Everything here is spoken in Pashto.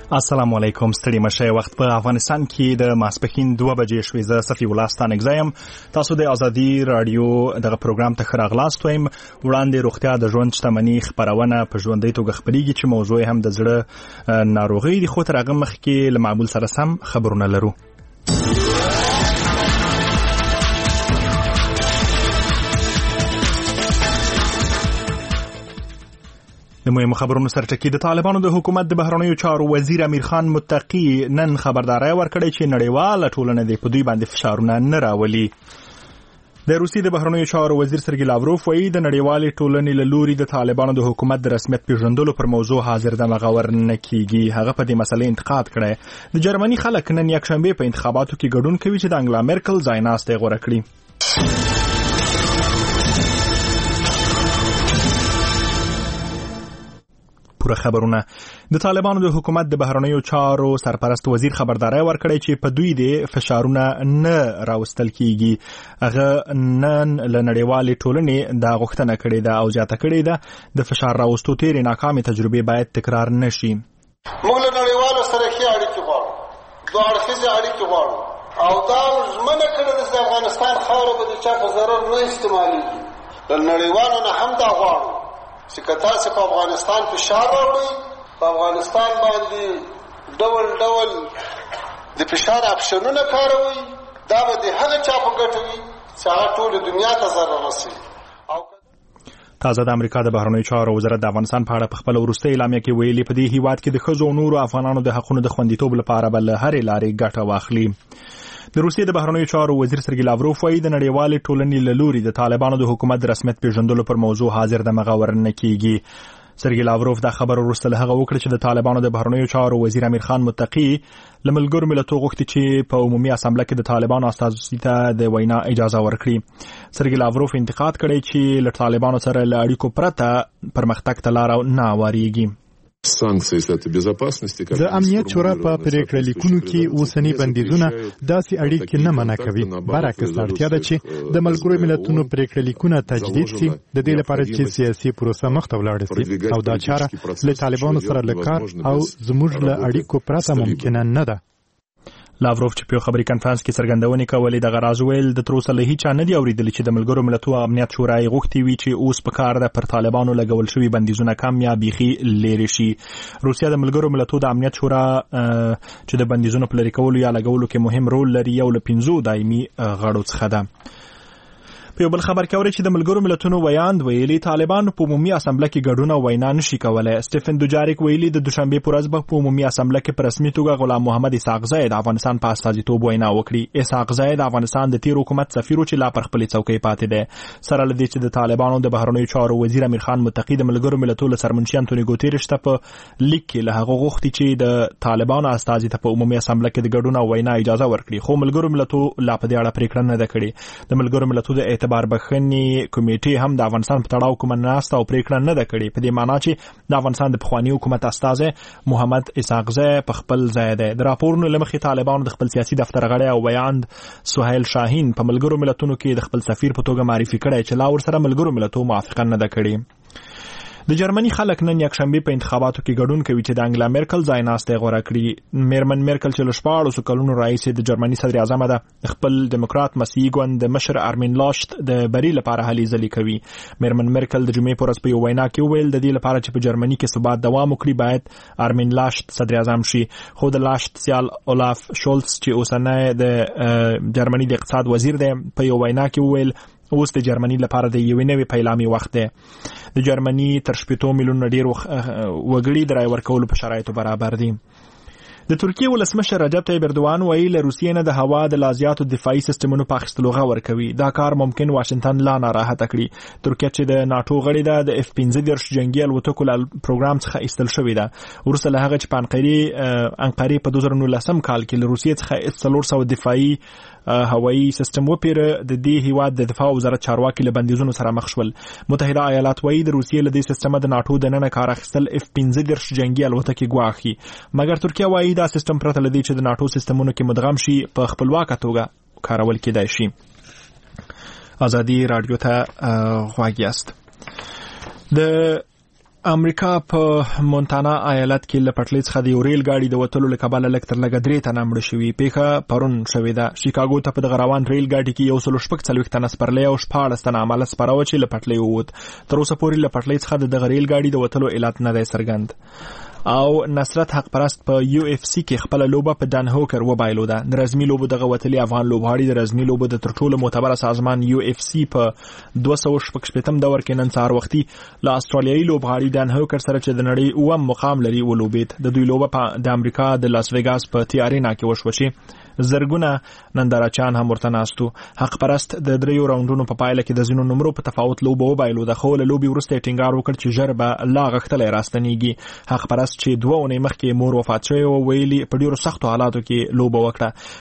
السلام علیکم. ستړي مشه. وخت په افغانستان کې د ماسپښین 2 بجې شوې. زه صفي الله ستانک زایم. تاسو د ازادي رادیو دغه پروګرام ته خراغلاست وایم. وړاندې روغتیا د ژوند شتمنۍ خبرونه په ژوندۍ توګه خبرېږي چې موضوع هم د زړه ناروغي دي، خو تر هغه مخکې له معمول سره سم خبرونه لرو. د مهمو خبرونو سرټکی. د طالبانو د حکومت د بهرنیو چارو وزیر امیر خان متقی نن خبرداري ورکړې چې نړیواله ټولنه د په دوی باندې فشارونه نه راولي. د روسیې د بهرنیو چارو وزیر سرګی لاوروف وایي د نړیوالې ټولنې له لوري د طالبانو د حکومت د رسمیت پیژندلو پر موضوع حاضر دمغه ورنه کیږي. هغه په دې مسلې انتقاد کړی. د جرمني خلک نن یکشنبه په انتخاباتو کې ګډون کوي چې د انګلا مرکل ځای ناسته غوړه کړي. خبرونه. د طالبانو د حکومت د بهرنیو چارو سرپرست وزیر خبرداري ورکړی چې په دوی د فشارونه نه راوستل کیږي. هغه نن له نړیوالې ټولنې د غوښتنه کړې ده او زیاته کړې ده د فشار راوستو تیرې ناکامې تجربې باید تکرار نشي. موږ له نړیوالو سره ښې اړیکې غواړو، دوه اړخیزې اړیکې غواړو او دا ژمنه کړې ده چې افغانستان خاوره به د چا په ضرر نه استعمالېږي. له نړیوالو نه هم دا غواړو چې که تاسو په افغانستان فشار راوړئ، په افغانستان باندې ډول ډول د فشار اپشنونه کاروئ، دا به د هغه چا په ګټه وي چې هغه ټول دنیا ته ضرر رسوي. تازه د امریکا د بهرنیو چارو وزارت د افغانستان په اړه په خپل وروستي اعلامیه کې ویلي په دې هیواد کې د ښځو او نورو افغانانو د حقونو د خوندیتوب لپاره بل هرې لارې ګټه واخلي. د روسیې د بهرنیو چارو وزیر سرګی لاوروف وایي د نړیوالې ټولنې له لوري د طالبانو د حکومت د رسمیت پیژندلو پر موضوع حاضر دمغه ورنه کیږي. سرګی لاوروف دا خبر وروسته له هغه وکړه چې د طالبانو د بهرنیو چارو وزیر امیر خان متقی له ملګرو ملتونو غوښتي چې په عمومي اسامبله کې د طالبانو استازي ته د وینا اجازه ورکړي. سرګی لاوروف انتقاد کړی چې له طالبانو سره له اړیکو پرته پرمختګ ته لار نه واریږي. د امنیت شورا په پریکړه لیکونو کې اوسنی بندیزونه داسې اړیکې نه منع کوي. برعکس اړتیا ده چې د ملګرو ملتونو پریکړه لیکونه تجدید شي د دې لپاره چې سیاسي پروسه مخته ولاړ شي او دا چاره له طالبانو سره له کار او زموږ له اړیکو پرته ممکنه نه ده. لاوروف چې په خبري کانفرنس کې څرګندونې کولې د غراز ویل د تر اوسه له هیڅ نه دی اوریدل چې د ملګرو ملتونو امنیت شورا یې غوښتي وي چې اوس په کار ده پر طالبانو لګول شوی بندیزونه کم یا بیخي لري شي. روسیا د ملګرو ملتونو د امنیت شورا چې د بندیزونو په لري کولو یا لګولو کې مهم رول لري یو له 15 دایمي غړو څخه ده. په یو بل خبر کې اوري چې د ملګرو ملتونو ویاند ویلي طالبان په عمومي اسامبله کې ګډون او وینا نشي کولای. سټيفن دوجاریک ویلي د دوشنبه پر ورځ په عمومي اسامبله کې په رسمي توګه غلام محمد اسحاق زاید د افغانستان په استازیتوب وینا وکړي. اسحاق زاید د افغانستان د تیر حکومت سفیر چې لا پر خپل څوکۍ پاتې ده. سره لدی چې د طالبانو د بهرنیو چارو وزیر امیر خان متقی د ملګرو ملتونو سرمنشي انټونی ګوتيرش ته په لیک کې له هغه غوښتي چې د طالبانو استازي ته په عمومي اسامبله کې د ګډون او وینا اجازه ورکړي، خو ملګرو ملتونو لا په دې اړه پریکړه نه ده کړې. د ملګرو ملتونو د اعتبار بخښنې کمیټې هم د افغانستان په تړاو کوم ناسته او پریکړه نه ده کړې، په دې معنی چې د افغانستان د پخوانی حکومت استازی محمد اسحاق زاید په خپل ځای دی. د راپورونو لمخې طالبانو د خپل سیاسي دفتر غړی او ویاند سهیل شاهین په ملګرو ملتونو کې د خپل سفیر په توګه معرفي کړی چې لا ورسره ملګرو ملتونو موافقه نه ده کړې. د جرمني خلک نن یکشنبه په انتخاباتو کې ګډون کوي چې د انګلا مرکل ځای ناسته غوړه کړي. میرمن مرکل چې له 14 کلونو راهیسې د جرمني صدر اعظم ده خپل دموکرات مسیحي ګوند د مشر ارمین لاشت د بری لپاره هلې ځلې کوي. میرمن مرکل د جمعې پر ورځ په یو وینا کې ویل د دې لپاره چې په جرمني کې ثبات دوام وکړي باید ارمین لاشت صدر اعظم شي. خو د لاشت سیال اولاف شولز چې اوسنی د جرمني د اقتصاد وزیر دی په یو وینا کې ویل اوس د جرمني لپاره د یوې نوې پیلامي وخت دی. د جرمني تر 7 میلیون ډیر وګړي د رای ورکولو په شرایطو برابر دي. د ترکیه ولسمشر رجب طیب اردوغان وایي له روسیې نه د هوا د لازیاتو دفاعي سیستمونو په اخیستلو غور کوي. دا کار ممکن واشنگټن لا ناراحته کړي. ترکیه چې د ناتو غړی ده د F-15 جنگي الوتکو پروګرام څخه ایستل شوی ده ورسره له هغه چې په انقره په 2019 کال کې له روسیې څخه 300 دفاعي هوایی سیستم وپیره. د دې هیواد د دفاع وزارت چارواکي له بندیزونو سره مخ شول. متحده ایالات وایي د روسیې له دې سیستم د ناتو د نن کار اخیستل F-15 جنگي الوتکې ګواخي، مګر ترکیه وایي دا سیستم پرته لدی چې د ناتو سیستمونو کې مدغم شي په خپلواکه توګه کارول کېدای شي. ازادي رادیو ته غواړئ. د امریکا په مونتانا ایالت کې له پټلۍ څخه د یو ریل ګاډي د وتلو له کبله لږ تر لږه 3 تنه مړه شوي. پیښه پرون شوې ده. شیکاګو ته په دغه روان ریل ګاډي کې 140 تنه سپرلۍ او 14 تنه عمله سپاره و چې له پټلۍ ووت. تر اوسه پورې له پټلۍ څخه دغه ریل ګاډي د وتلو علت نه دی څرګند. او نصرت حق پرست په یو اف سی کې خپل لوبه په دان هوکر وبایلوده. د رسمي لوبو دغه وتلي افغان لوبغاړي د رسمي لوبو د ترټولو معتبر سازمان یو اف سی په 216 دور کې نن سهار وختي له استرالیایي لوبغاړي دان هوکر سره چې د نړۍ اوم مقام لري ولوبید. د دوی لوبه د امریکا د لاس ویګاس په تی ارینا کې وشوه. زرګونه نندارچیان هم ورته ناستو. حق پرست د 3 راوندونو په پایله کې د ځینو نمرو په تفاوت لوبه وبایلوده. خو له لوبي وروسته ټینګار وکړ چې ژر به لا غښتلی راستنیږي. حق پرست چې 2 اونۍ مخکې مور وفات شوی او ویلي په ډیرو سختو حالاتو کې لوبه وکړه.